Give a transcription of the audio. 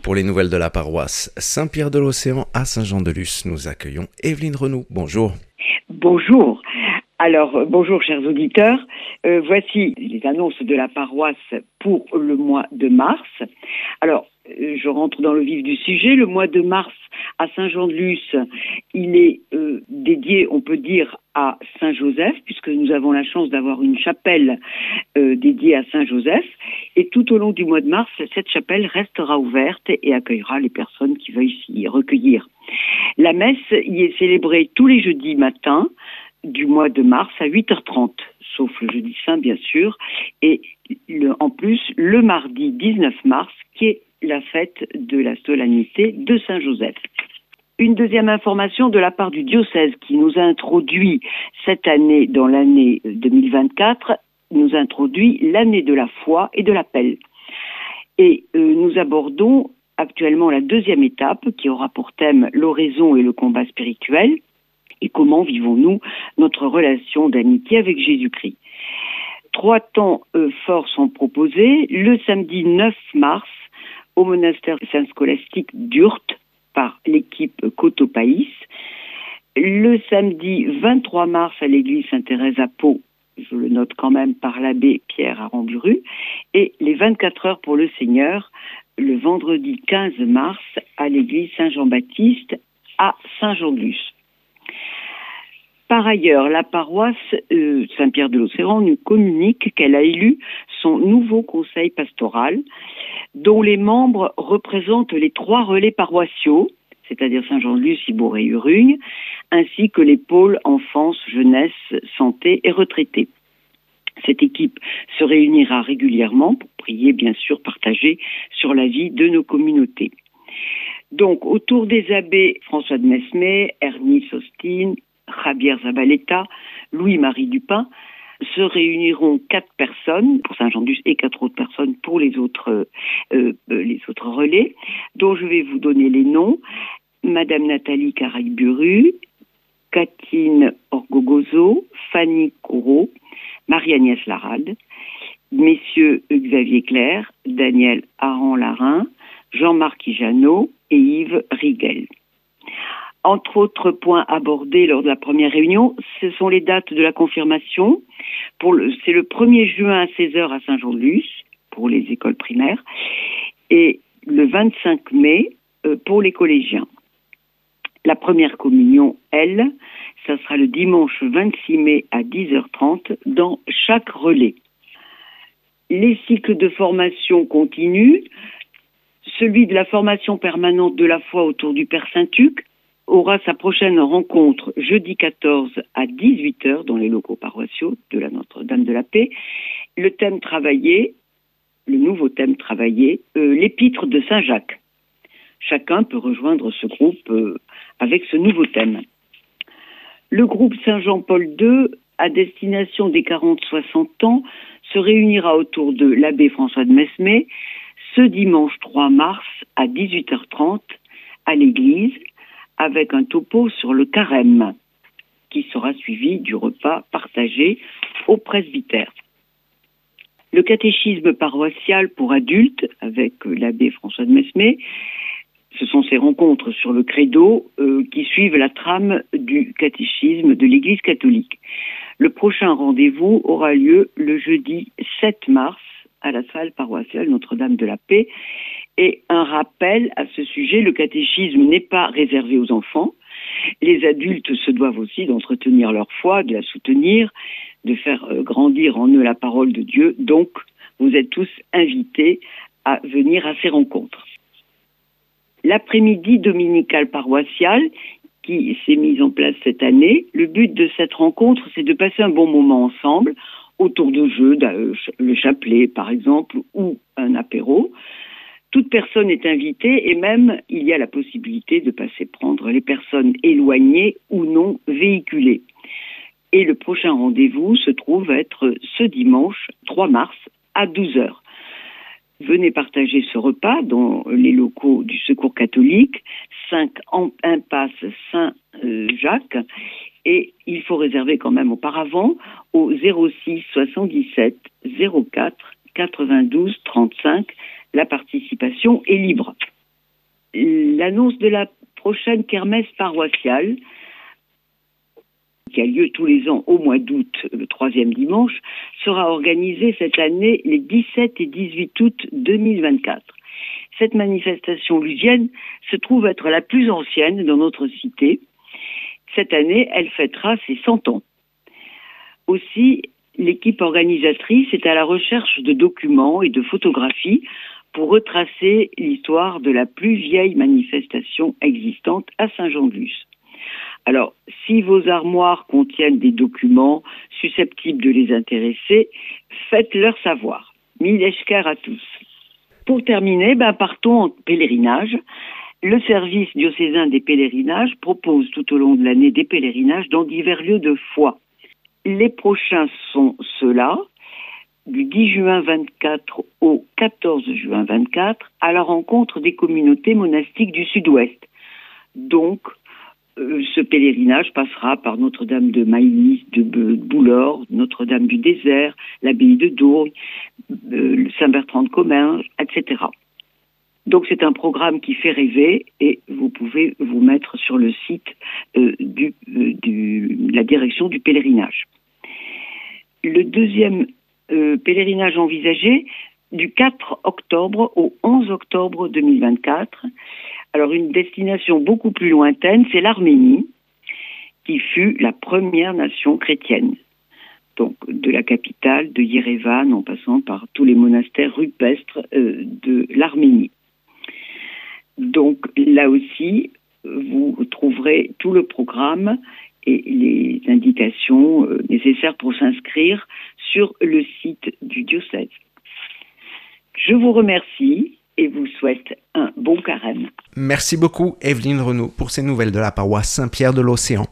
Pour les nouvelles de la paroisse Saint-Pierre de l'Océan à Saint-Jean-de-Luz, nous accueillons Evelyne Renaud. Bonjour. Bonjour. Alors, bonjour chers auditeurs. Voici les annonces de la paroisse pour le mois de mars. Alors, je rentre dans le vif du sujet. Le mois de mars à Saint-Jean-de-Luz, il est dédié, on peut dire, à Saint-Joseph, puisque nous avons la chance d'avoir une chapelle dédiée à Saint-Joseph. Et tout au long du mois de mars, cette chapelle restera ouverte et accueillera les personnes qui veuillent s'y recueillir. La messe y est célébrée tous les jeudis matins du mois de mars à 8h30, sauf le jeudi saint bien sûr, et en plus le mardi 19 mars qui est la fête de la solennité de Saint-Joseph. Une deuxième information de la part du diocèse qui nous a introduit cette année, dans l'année 2024, nous introduit l'année de la foi et de l'appel. Et nous abordons actuellement la deuxième étape qui aura pour thème l'oraison et le combat spirituel. Et comment vivons-nous notre relation d'amitié avec Jésus-Christ. 3 temps forts sont proposés. Le samedi 9 mars, au monastère Saint-Scolastique d'Urt, par l'équipe Cotopaïs. Le samedi 23 mars, à l'église Sainte-Thérèse à Pau, je le note quand même, par l'abbé Pierre Aramburu. Et les 24 heures pour le Seigneur, le vendredi 15 mars, à l'église Saint-Jean-Baptiste à Saint-Jean-de-Luz. Par ailleurs, la paroisse Saint-Pierre de l'Océan nous communique qu'elle a élu son nouveau conseil pastoral, dont les membres représentent les 3 relais paroissiaux, c'est-à-dire Saint-Jean-de-Luz, Cibourg et Urugne, ainsi que les pôles enfance, jeunesse, santé et retraités. Cette équipe se réunira régulièrement pour prier, bien sûr, partager sur la vie de nos communautés. Donc, autour des abbés François de Mesmer, Ernie Sostin, Javier Zabaleta, Louis-Marie Dupin, se réuniront 4 personnes pour Saint-Jean-de-Luz et 4 autres personnes pour les autres relais, dont je vais vous donner les noms. Madame Nathalie Caraïburu, Catine Orgogozo, Fanny Corot, Marie-Agnès Larade, messieurs Xavier Claire, Daniel Aran-Larin, Jean-Marc Hijano et Yves Riguel. Entre autres points abordés lors de la première réunion, ce sont les dates de la confirmation. C'est le 1er juin à 16h à Saint-Jean-de-Luz pour les écoles primaires et le 25 mai pour les collégiens. La première communion, elle, ça sera le dimanche 26 mai à 10h30 dans chaque relais. Les cycles de formation continuent. Celui de la formation permanente de la foi autour du Père Saint-Tuc aura sa prochaine rencontre jeudi 14 à 18h dans les locaux paroissiaux de la Notre-Dame de la Paix. Le thème travaillé, le nouveau thème travaillé, l'épître de Saint-Jacques. Chacun peut rejoindre ce groupe avec ce nouveau thème. Le groupe Saint-Jean-Paul II, à destination des 40-60 ans, se réunira autour de l'abbé François de Mesmer ce dimanche 3 mars à 18h30 à l'église, avec un topo sur le carême, qui sera suivi du repas partagé au presbytère. Le catéchisme paroissial pour adultes, avec l'abbé François de Mesmer, ce sont ces rencontres sur le credo qui suivent la trame du catéchisme de l'Église catholique. Le prochain rendez-vous aura lieu le jeudi 7 mars à la salle paroissiale Notre-Dame de la Paix. Et un rappel à ce sujet, le catéchisme n'est pas réservé aux enfants. Les adultes se doivent aussi d'entretenir leur foi, de la soutenir, de faire grandir en eux la parole de Dieu. Donc, vous êtes tous invités à venir à ces rencontres. L'après-midi dominical paroissial qui s'est mis en place cette année, le but de cette rencontre, c'est de passer un bon moment ensemble autour de jeux, le chapelet par exemple, ou un apéro. Toute personne est invitée et même il y a la possibilité de passer prendre les personnes éloignées ou non véhiculées. Et le prochain rendez-vous se trouve être ce dimanche 3 mars à 12h. Venez partager ce repas dans les locaux du Secours catholique, 5 impasse Saint-Jacques, et il faut réserver quand même auparavant au 06 77 04 92 35. La participation est libre. l'annonce de la prochaine kermesse paroissiale, qui a lieu tous les ans au mois d'août, le troisième dimanche, sera organisée cette année les 17 et 18 août 2024. Cette manifestation lusienne se trouve être la plus ancienne dans notre cité. Cette année, elle fêtera ses 100 ans. Aussi, l'équipe organisatrice est à la recherche de documents et de photographies pour retracer l'histoire de la plus vieille manifestation existante à Saint-Jean-de-Luz. Alors, si vos armoires contiennent des documents susceptibles de les intéresser, faites-leur savoir. Mille eschkar à tous. Pour terminer, partons en pèlerinage. Le service diocésain des pèlerinages propose tout au long de l'année des pèlerinages dans divers lieux de foi. Les prochains sont ceux-là, du 10 juin 24 au 14 juin 24, à la rencontre des communautés monastiques du Sud-Ouest. Donc, ce pèlerinage passera par Notre-Dame de Maïs, de Boulor, Notre-Dame du Désert, l'abbaye de Dourgues, Saint-Bertrand de Comminges, etc. Donc c'est un programme qui fait rêver et vous pouvez vous mettre sur le site de la direction du pèlerinage. Le deuxième pèlerinage envisagé, du 4 octobre au 11 octobre 2024. Alors une destination beaucoup plus lointaine, c'est l'Arménie, qui fut la première nation chrétienne. Donc de la capitale, de Yerevan, en passant par tous les monastères rupestres de l'Arménie. Donc là aussi, vous trouverez tout le programme et les indications nécessaires pour s'inscrire sur le site du diocèse. Je vous remercie et vous souhaite un bon carême. Merci beaucoup Evelyne Renaud pour ces nouvelles de la paroisse Saint-Pierre de l'Océan.